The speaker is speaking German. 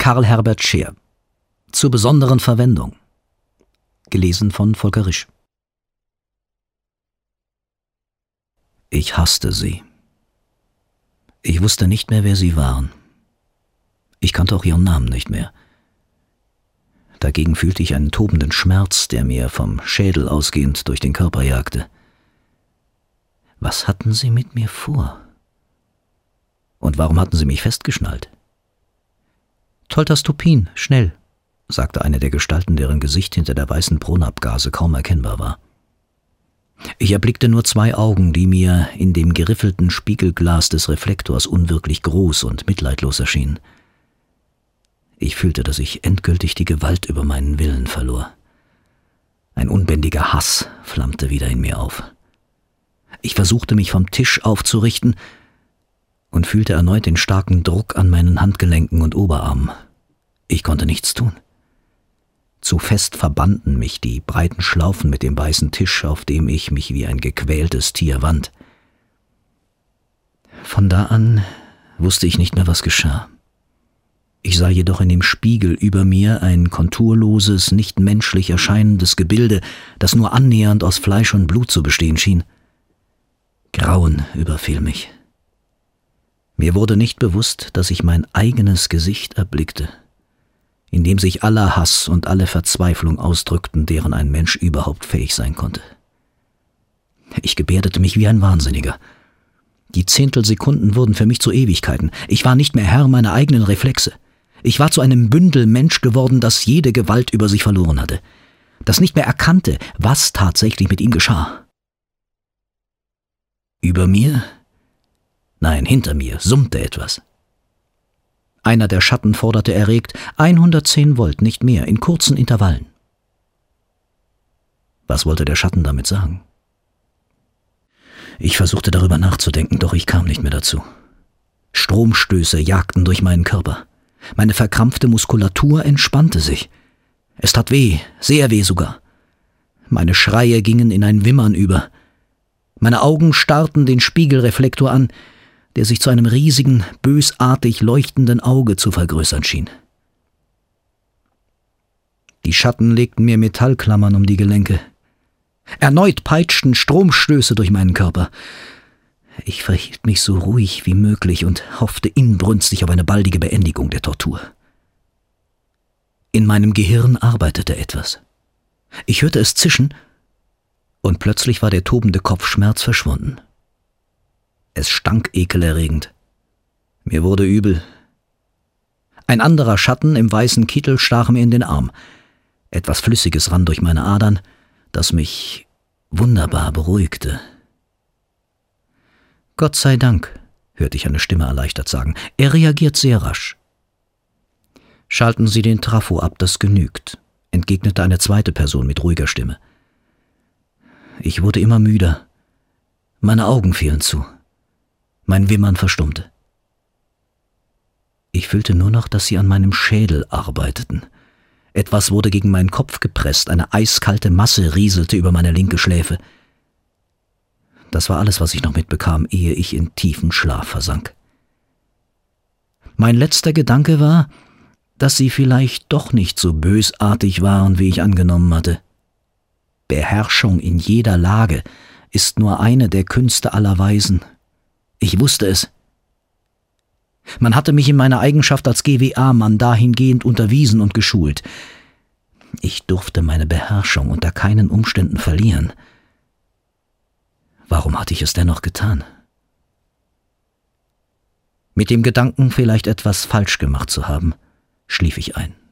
Karl Herbert Scheer. Zur besonderen Verwendung. Gelesen von Volker Risch. Ich hasste sie. Ich wusste nicht mehr, wer sie waren. Ich kannte auch ihren Namen nicht mehr. Dagegen fühlte ich einen tobenden Schmerz, der mir vom Schädel ausgehend durch den Körper jagte. Was hatten sie mit mir vor? Und warum hatten sie mich festgeschnallt? »Toltastopin, schnell«, sagte eine der Gestalten, deren Gesicht hinter der weißen Brunabgase kaum erkennbar war. Ich erblickte nur 2 Augen, die mir in dem geriffelten Spiegelglas des Reflektors unwirklich groß und mitleidlos erschienen. Ich fühlte, dass ich endgültig die Gewalt über meinen Willen verlor. Ein unbändiger Hass flammte wieder in mir auf. Ich versuchte, mich vom Tisch aufzurichten und fühlte erneut den starken Druck an meinen Handgelenken und Oberarmen. Ich konnte nichts tun. Zu fest verbanden mich die breiten Schlaufen mit dem weißen Tisch, auf dem ich mich wie ein gequältes Tier wand. Von da an wusste ich nicht mehr, was geschah. Ich sah jedoch in dem Spiegel über mir ein konturloses, nicht menschlich erscheinendes Gebilde, das nur annähernd aus Fleisch und Blut zu bestehen schien. Grauen überfiel mich. Mir wurde nicht bewusst, dass ich mein eigenes Gesicht erblickte, in dem sich aller Hass und alle Verzweiflung ausdrückten, deren ein Mensch überhaupt fähig sein konnte. Ich gebärdete mich wie ein Wahnsinniger. Die Zehntelsekunden wurden für mich zu Ewigkeiten. Ich war nicht mehr Herr meiner eigenen Reflexe. Ich war zu einem Bündel Mensch geworden, das jede Gewalt über sich verloren hatte, das nicht mehr erkannte, was tatsächlich mit ihm geschah. Über mir? Nein, hinter mir summte etwas. Einer der Schatten forderte erregt 110 Volt, nicht mehr, in kurzen Intervallen. Was wollte der Schatten damit sagen? Ich versuchte darüber nachzudenken, doch ich kam nicht mehr dazu. Stromstöße jagten durch meinen Körper. Meine verkrampfte Muskulatur entspannte sich. Es tat weh, sehr weh sogar. Meine Schreie gingen in ein Wimmern über. Meine Augen starrten den Spiegelreflektor an, der sich zu einem riesigen, bösartig leuchtenden Auge zu vergrößern schien. Die Schatten legten mir Metallklammern um die Gelenke. Erneut peitschten Stromstöße durch meinen Körper. Ich verhielt mich so ruhig wie möglich und hoffte inbrünstig auf eine baldige Beendigung der Tortur. In meinem Gehirn arbeitete etwas. Ich hörte es zischen, und plötzlich war der tobende Kopfschmerz verschwunden. Es stank ekelerregend. Mir wurde übel. Ein anderer Schatten im weißen Kittel stach mir in den Arm. Etwas Flüssiges rann durch meine Adern, das mich wunderbar beruhigte. »Gott sei Dank«, hörte ich eine Stimme erleichtert sagen. »Er reagiert sehr rasch.« »Schalten Sie den Trafo ab, das genügt«, entgegnete eine zweite Person mit ruhiger Stimme. Ich wurde immer müder. Meine Augen fielen zu. Mein Wimmern verstummte. Ich fühlte nur noch, dass sie an meinem Schädel arbeiteten. Etwas wurde gegen meinen Kopf gepresst, eine eiskalte Masse rieselte über meine linke Schläfe. Das war alles, was ich noch mitbekam, ehe ich in tiefen Schlaf versank. Mein letzter Gedanke war, dass sie vielleicht doch nicht so bösartig waren, wie ich angenommen hatte. Beherrschung in jeder Lage ist nur eine der Künste aller Weisen. Ich wusste es. Man hatte mich in meiner Eigenschaft als GWA-Mann dahingehend unterwiesen und geschult. Ich durfte meine Beherrschung unter keinen Umständen verlieren. Warum hatte ich es dennoch getan? Mit dem Gedanken, vielleicht etwas falsch gemacht zu haben, schlief ich ein.